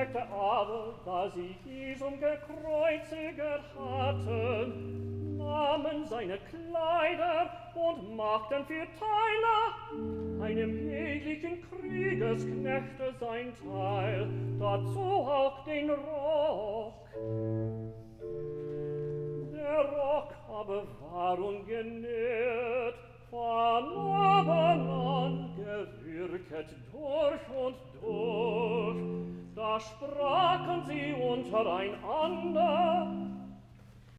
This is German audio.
Knechte aber, da sie Jesum gekreuziget hatten, nahmen seine Kleider und machten für Teiler einem jeglichen Kriegesknechte sein Teil, dazu auch den Rock. Der Rock aber war ungenährt, von oben an gewürket durch und durch. Da sprachen sie untereinander: